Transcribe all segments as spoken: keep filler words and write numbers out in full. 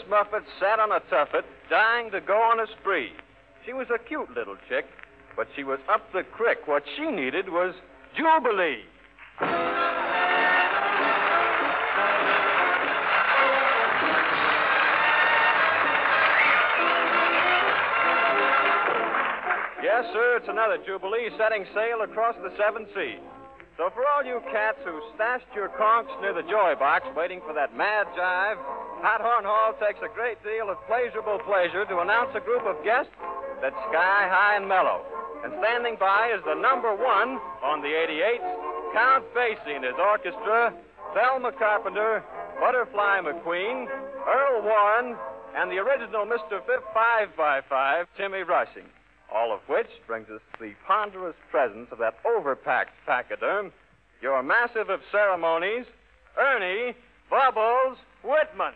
Muffet sat on a tuffet, dying to go on a spree. She was a cute little chick, but she was up the crick. What she needed was Jubilee. Yes, sir, it's another Jubilee setting sail across the seven seas. So for all you cats who stashed your conchs near the joy box waiting for that mad jive, Pat Horn Hall takes a great deal of pleasurable pleasure to announce a group of guests that's sky high and mellow. And standing by is the number one on the eighty-eights, Count Basie and his orchestra, Thelma Carpenter, Butterfly McQueen, Earl Warren, and the original Mister five five five, Timmy Rushing. All of which brings us the ponderous presence of that overpacked pachyderm, your massive of ceremonies, Ernie Bubbles Whitman.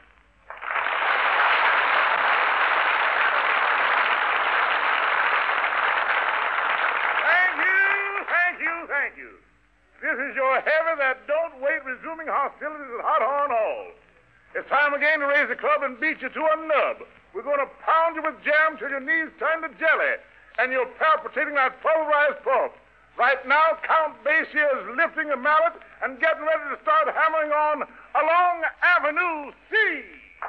Thank you, thank you, thank you. This is your heavy that don't wait resuming hostilities at Hot Horn Hall. It's time again to raise the club and beat you to a nub. We're going to pound you with jam till your knees turn to jelly and you're palpitating like pulverized pulp. Right now, Count Basie is lifting a mallet and getting ready to start hammering on along Avenue C.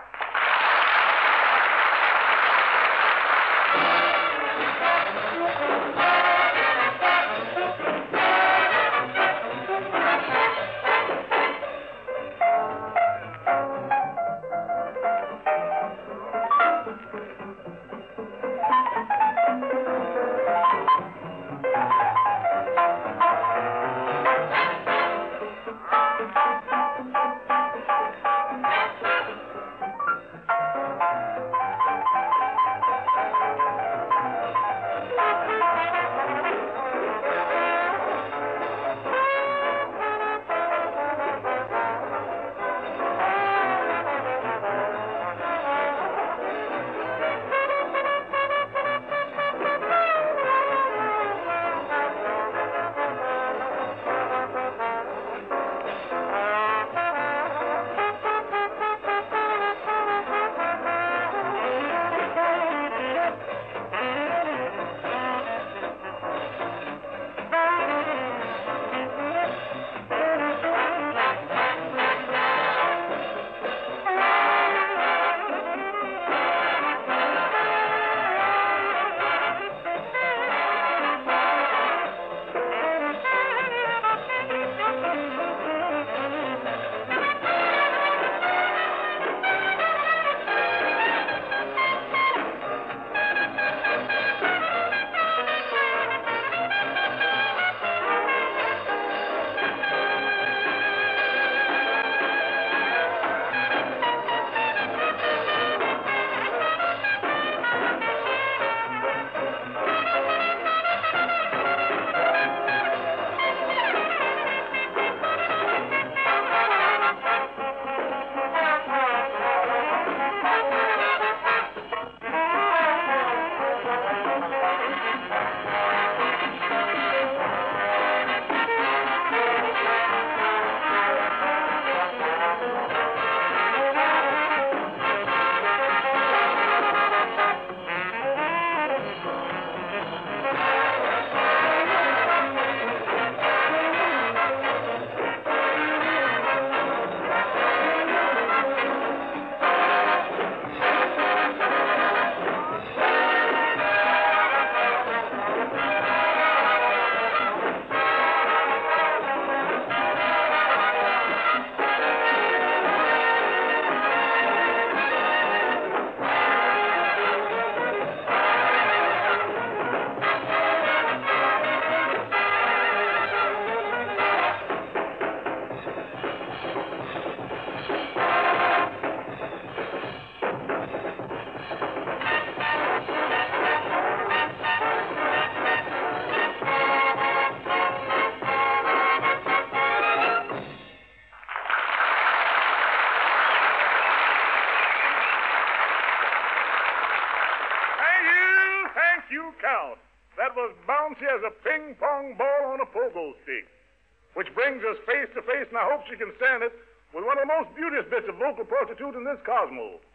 Count. That was bouncy as a ping-pong ball on a pogo stick. Which brings us face to face, and I hope she can stand it, with one of the most beauteous bits of local prostitute in this cosmos.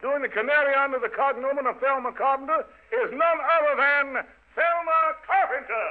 doing the canary under the cognomen of Thelma Carpenter is none other than Thelma Carpenter.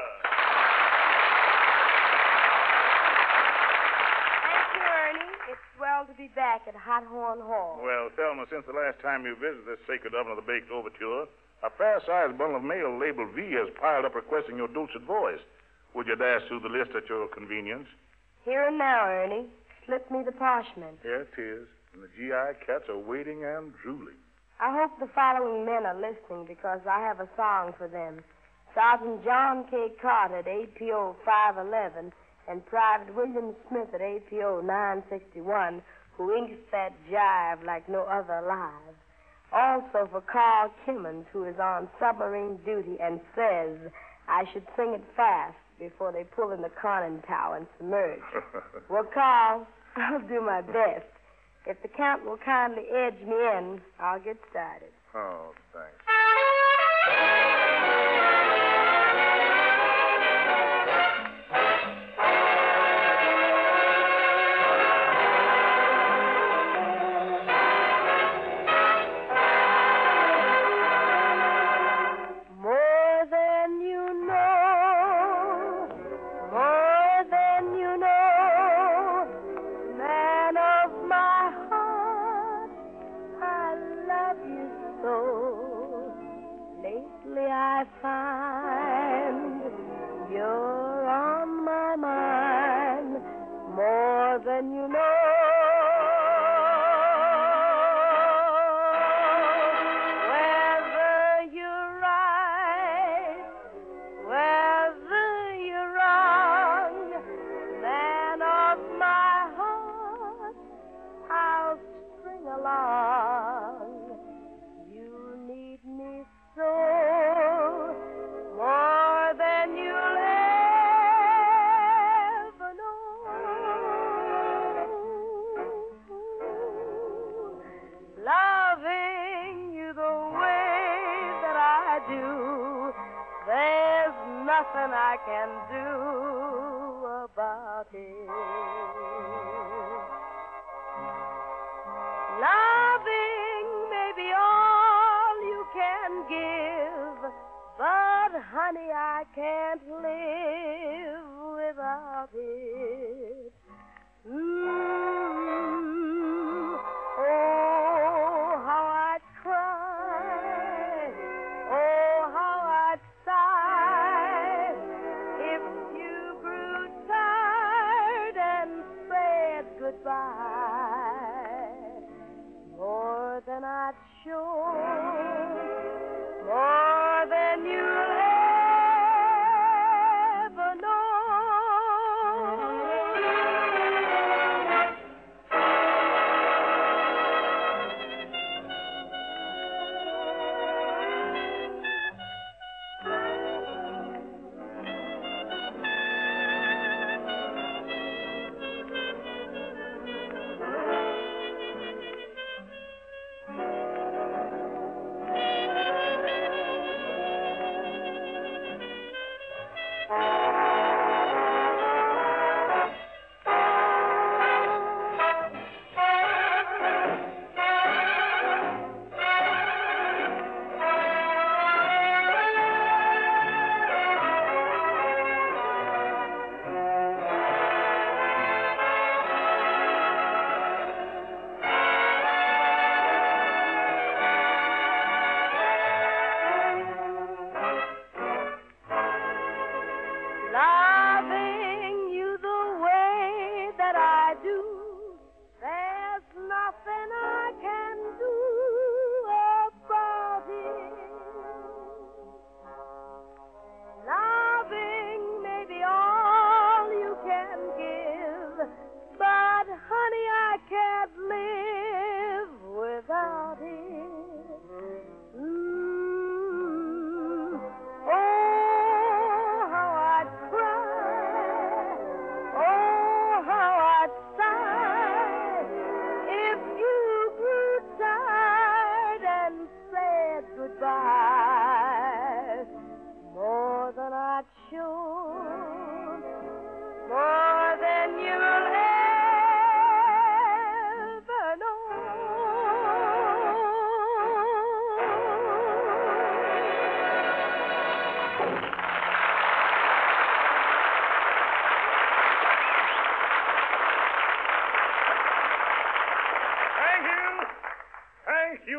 Thank you, Ernie. It's swell to be back at Hot Horn Hall. Well, Thelma, since the last time you visited this sacred oven of the baked overture, a fair-sized bundle of mail labeled V has piled up requesting your dulcet voice. Would you dash through the list at your convenience? Here and now, Ernie. Slip me the parchment. Here it is. And the G I cats are waiting and drooling. I hope the following men are listening because I have a song for them. Sergeant John K. Carter at A P O five eleven and Private William Smith at A P O nine sixty-one, who inks that jive like no other alive. Also for Carl Timmons, who is on submarine duty and says I should sing it fast before they pull in the conning tower and submerge. Well, Carl, I'll do my best. If the count will kindly edge me in, I'll get started. Oh, thanks. I find you're on my mind more than you know. Whether you're right, whether you're wrong, man of my heart, I'll string along. You need me so. More than you'll ever know. Loving you the way that I do, there's nothing I can do about it. Loving may be all you can give, but, honey, I can't live without it. Mm. Oh, how I'd cry. Oh, how I'd sigh if you grew tired and said goodbye. More than I'd show. More than you'll ever know.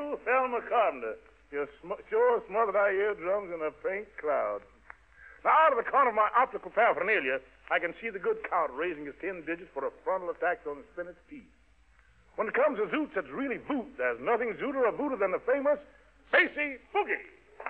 you, Thelma Carpenter. You sm- sure smothered our eardrums in a faint cloud. Now, out of the corner of my optical paraphernalia, I can see the good count raising his ten digits for a frontal attack on the spinach teeth. When it comes to zoots that's really boot, there's nothing zooter or booter than the famous Spacey Boogie.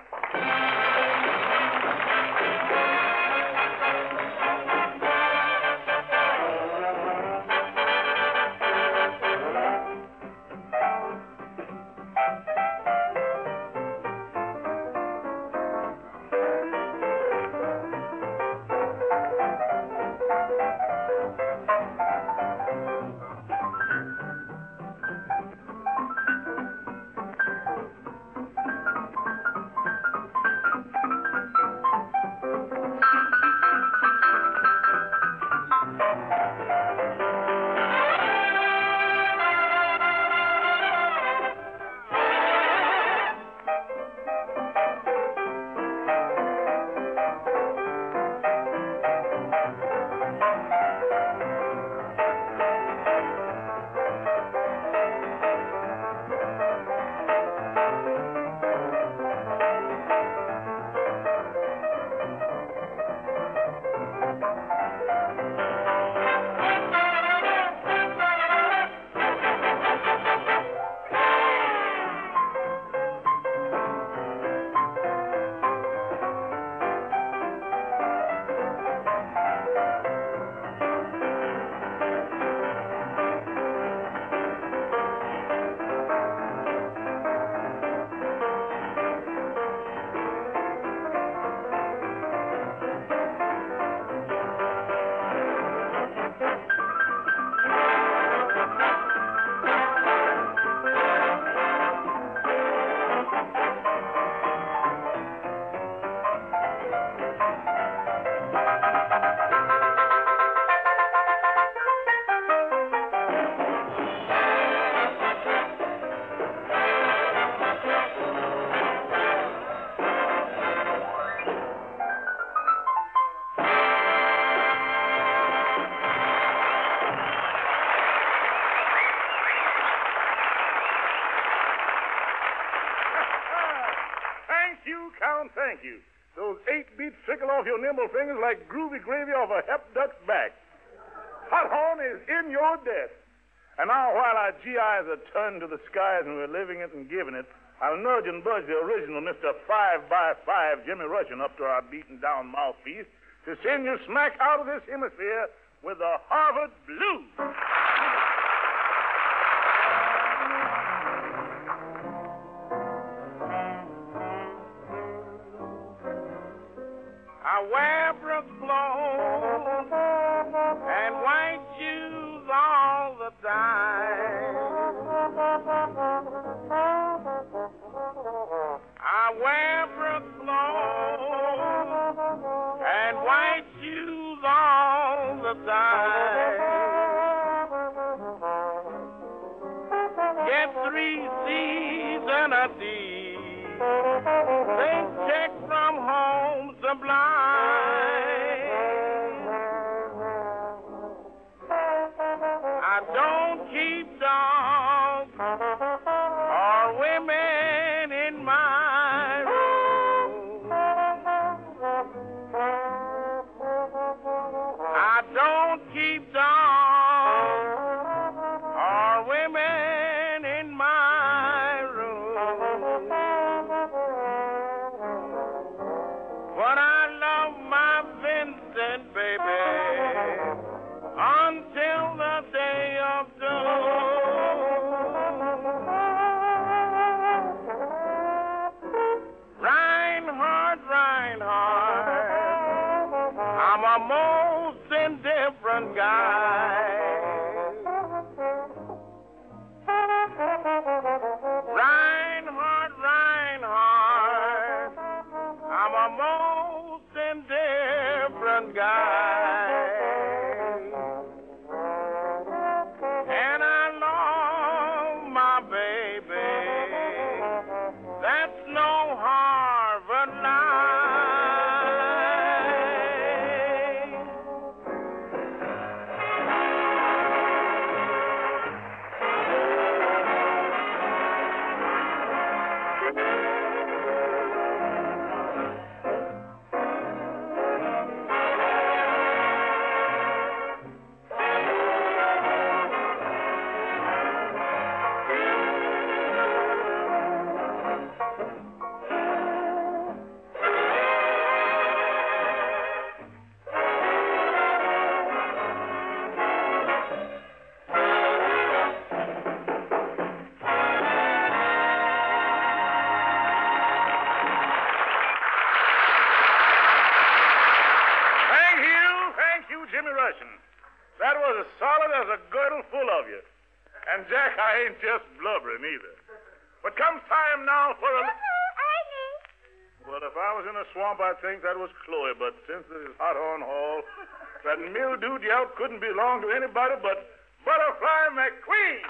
Thank you. Those eight beats trickle off your nimble fingers like groovy gravy off a hep duck's back. Hot horn is in your debt. And now, while our G Is are turned to the skies and we're living it and giving it, I'll nudge and budge the original Mister Five by Five, Jimmy Rushin, up to our beaten down mouthpiece to send you smack out of this hemisphere with the Harvard Blues. I wear Brooks clothes and white shoes all the time. I wear Brooks clothes and white shoes all the time. Get three C's and a D. Think check from home sublime. I don't keep dogs or women in my room. I don't keep dogs or women in my room. But I love my Vincent, baby, until the day of doom. Reinhardt, Reinhardt, I'm a most indifferent guy. Reinhardt, Reinhardt, I'm a most indifferent guy. And I love my baby. That's no Harvard lie. kettle full of you. And, Jack, I ain't just blubbering either. But comes time now for a... Ernie. Well, if I was in a swamp, I'd think that was Chloe. But since this is Hot Horn Hall, that mildewed yelp couldn't belong to anybody but Butterfly McQueen.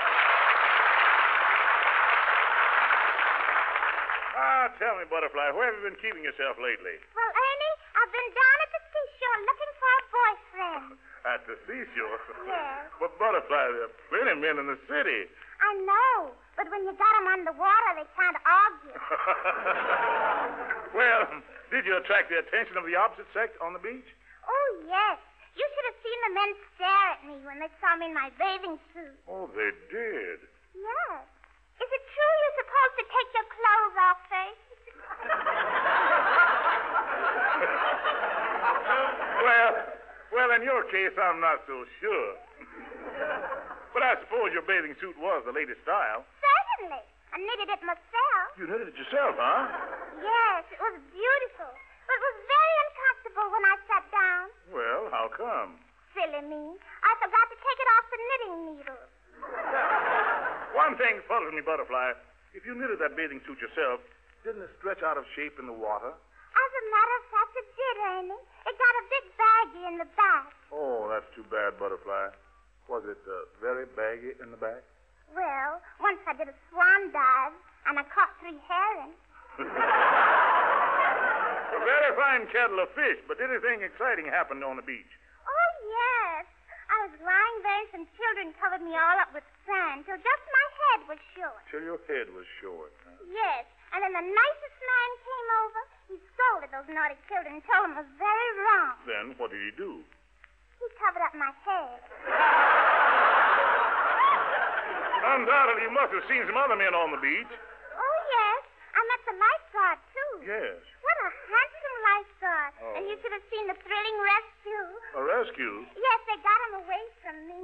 Ah, tell me, Butterfly, where have you been keeping yourself lately? Well, Ernie, I've been down at the seashore looking for a boyfriend. At the seashore? Yes. But, Butterfly, there are plenty of men in the city. I know, but when you got them on the water, they can't argue. Well, did you attract the attention of the opposite sex on the beach? Oh, yes. You should have seen the men stare at me when they saw me in my bathing suit. Oh, they did. Yes. Is it true you're supposed to take your clothes off first? well, well, in your case, I'm not so sure. But I suppose your bathing suit was the latest style. Certainly. I knitted it myself. You knitted it yourself, huh? Yes, it was beautiful. But it was very uncomfortable when I sat down. Well, how come? Silly me. I forgot to take it off the knitting needle. One thing puzzles me, Butterfly. If you knitted that bathing suit yourself, didn't it stretch out of shape in the water? As a matter of fact, it did, Ernie. It got a bit baggy in the back. Oh, that's too bad, Butterfly. Was it uh, very baggy in the back? Well, once I did a swan dive, and I caught three herrings. A very fine kettle of fish, but did anything exciting happen on the beach? Oh, yes. I was lying there and some children covered me all up with sand till just my head was short. Till your head was short, huh? Yes, and then the nicest man came over. He scolded those naughty children and told them it was very wrong. Then what did he do? He covered up my head. Undoubtedly, you must have seen some other men on the beach. Oh, yes. I met the lifeguard, too. Yes. What a handsome lifeguard. Oh. And you should have seen the thrilling rescue. A rescue? Yes, they got him away from me.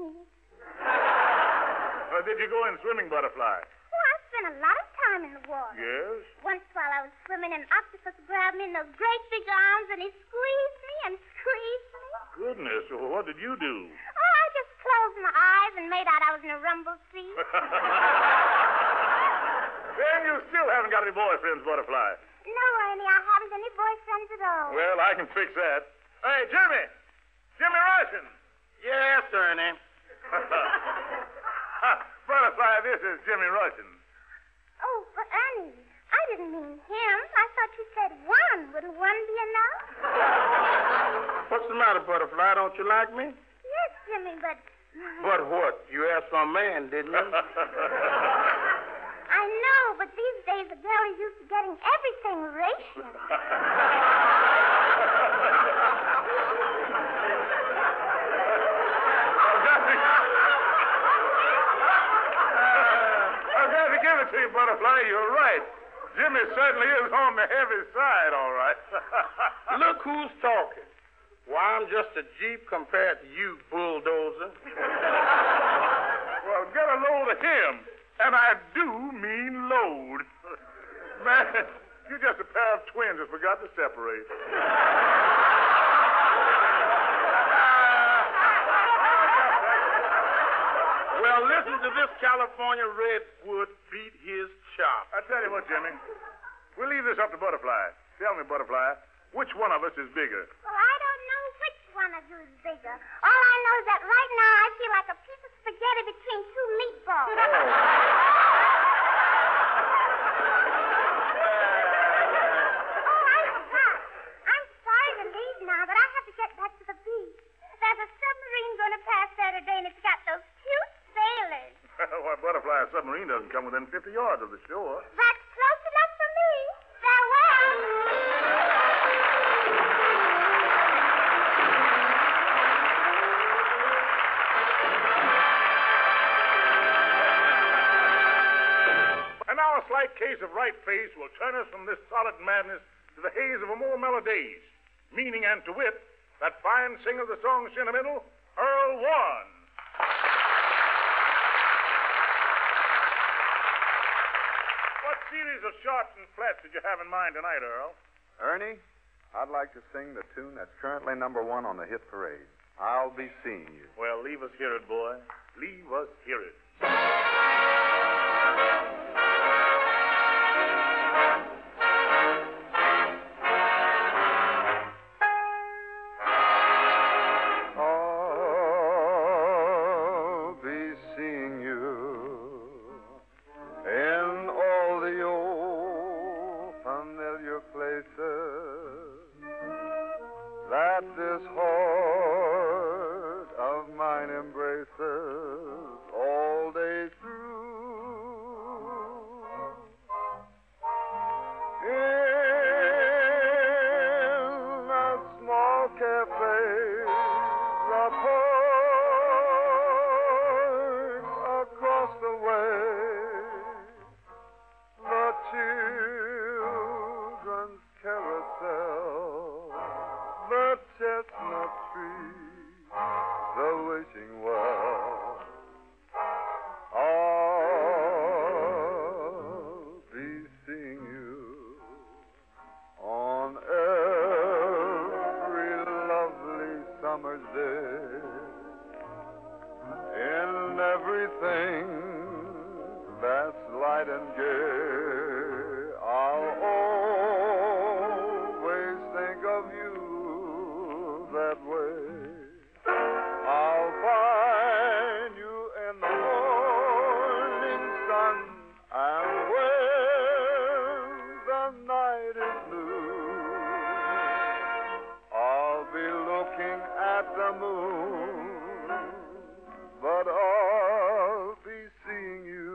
Uh, did you go in swimming, Butterfly? Oh, I spent a lot of time in the water. Yes? Once while I was swimming, an octopus grabbed me in those great big arms, and he squeezed me and squeezed me. Goodness, well, what did you do? Oh, I just closed my eyes and made out I was in a rumble seat. Then you still haven't got any boyfriends, Butterfly. No, Ernie, I haven't any boyfriends at all. Well, I can fix that. Hey, Jimmy! Jimmy Russian! Yes, Ernie. Butterfly, this is Jimmy Russian. Oh, but Ernie, I didn't mean him. I thought you said one. Wouldn't one be enough? What's the matter, Butterfly? Don't you like me? Yes, Jimmy, but... But what? You asked for a man, didn't you? I know, but these days a girl is used to getting everything racial. I've got to give it to you, Butterfly. You're right. Jimmy certainly is on the heavy side, all right. Look who's talking. Why, I'm just a Jeep compared to you, bulldozer. Well, get a load of him. And I do mean load. Man, you're just a pair of twins that forgot to separate. Well, listen to this California redwood beat his chop. I tell you what, Jimmy. We'll leave this up to Butterfly. Tell me, Butterfly, which one of us is bigger? Well, I don't know which one of you is bigger. All I know is that right now I feel like a piece of spaghetti between two meatballs. Oh. Oh, I forgot. I'm sorry to leave now, but I have to get back to the beach. There's a submarine going to pass there today, and it's got those cute sailors. Why, Butterfly, a submarine doesn't come within fifty yards of the shore. That's close enough for me. Farewell. And now a slight case of right face will turn us from this solid madness to the haze of a more mellow days. Meaning and to wit, that fine singer of the song Sentimental, Earl Warren. What series of shorts and flats did you have in mind tonight, Earl? Ernie, I'd like to sing the tune that's currently number one on the hit parade. I'll Be Seeing You. Well, leave us hear it, boy. Leave us hear it. I'll be seeing you in all the old familiar places that this heart of mine embraces all day through. In a small cafe apart across the way, the children's carousel, the chestnut tree, the wishing well. I'll be seeing you on every lovely summer's day, in everything that's light and gay. I'll always think of you that way. I'll find you in the morning sun, and when the night is blue, I'll be looking at the moon, but I'll be seeing you.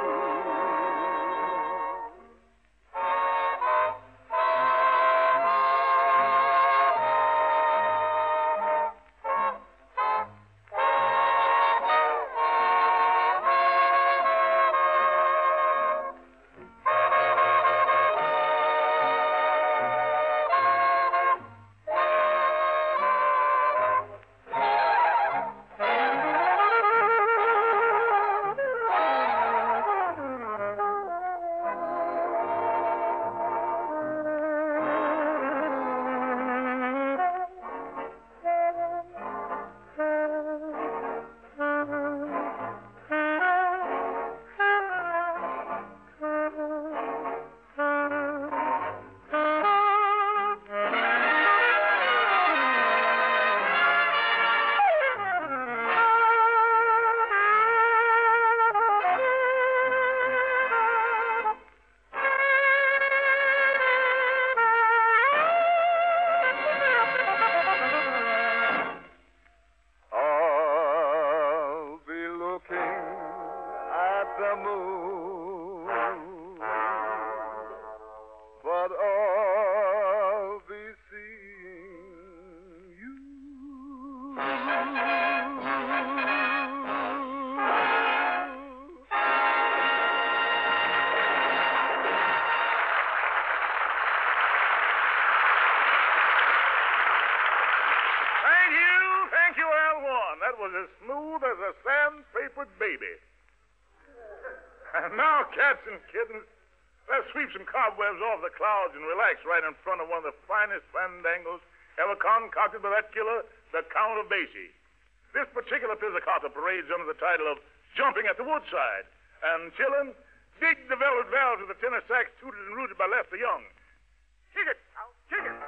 I'll be looking at the moon, but I'll be seeing you. Thank you, thank you, Al Warren. That was as smooth as a sandpapered baby. And now, cats and kittens, let's sweep some cobwebs off the clouds and relax right in front of one of the finest fandangos ever concocted by that killer, the Count of Basie. This particular pizzicato parades under the title of Jumping at the Woodside. And chillin', dig the velvet valves of the tenor sax tooted and rooted by Lester Young. Kick it, Count, kick it.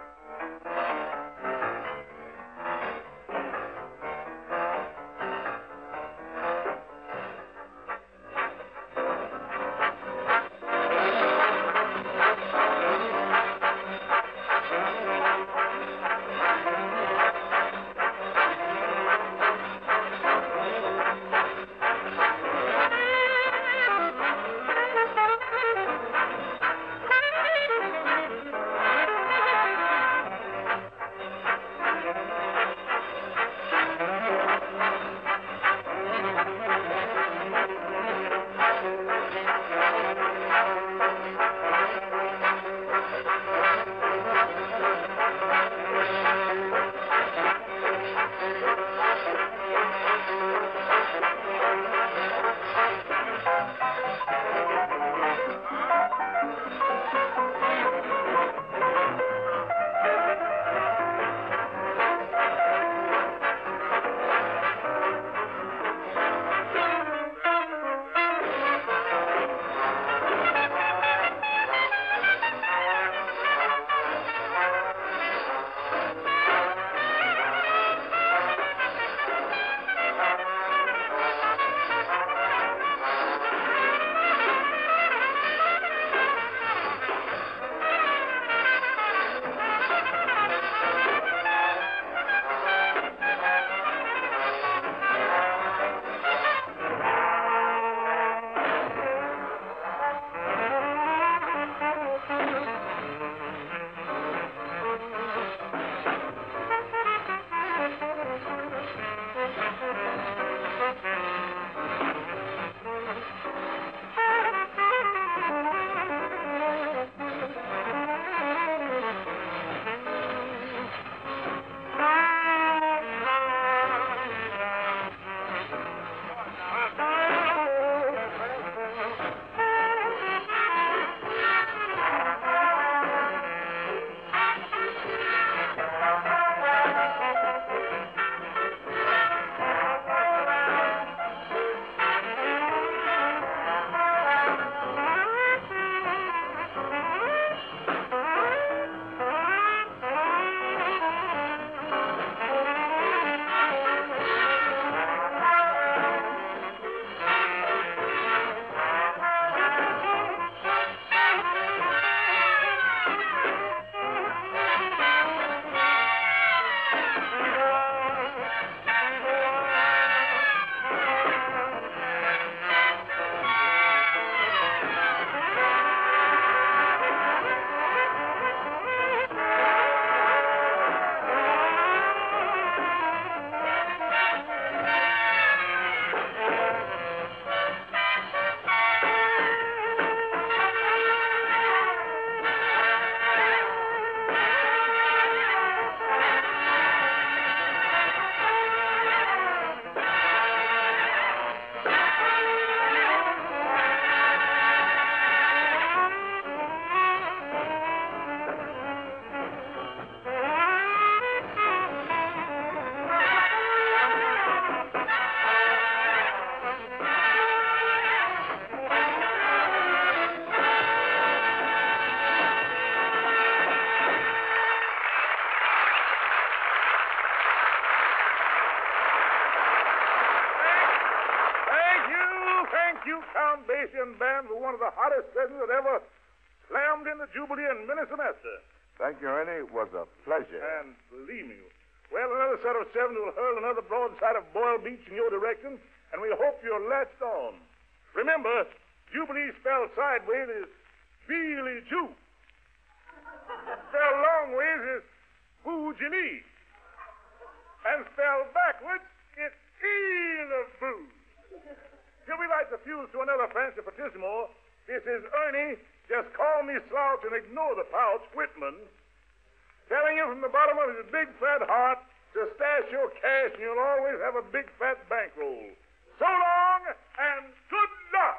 president that ever slammed in the Jubilee and many semester. Thank you, Ernie. It was a pleasure. And believe me, well, another set of seven will hurl another broadside of Boyle Beach in your direction, and we hope you're latched on. Remember, Jubilee spelled sideways is Beely Jew. Spelled long ways is Boo-Jimmy. And spelled backwards, it's Eel of Boo. Till we light the fuse to another Fancy Fortissimo, this is Ernie, just call me Slouch and ignore the pouch, Whitman, telling you from the bottom of his big fat heart to stash your cash and you'll always have a big fat bankroll. So long and good luck!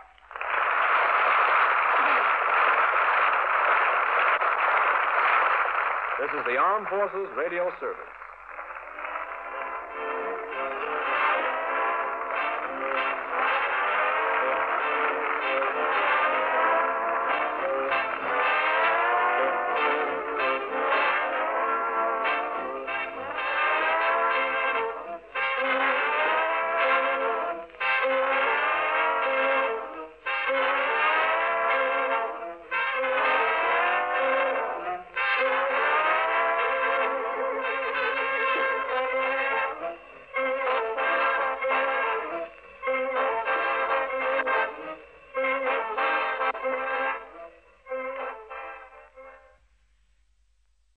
This is the Armed Forces Radio Service.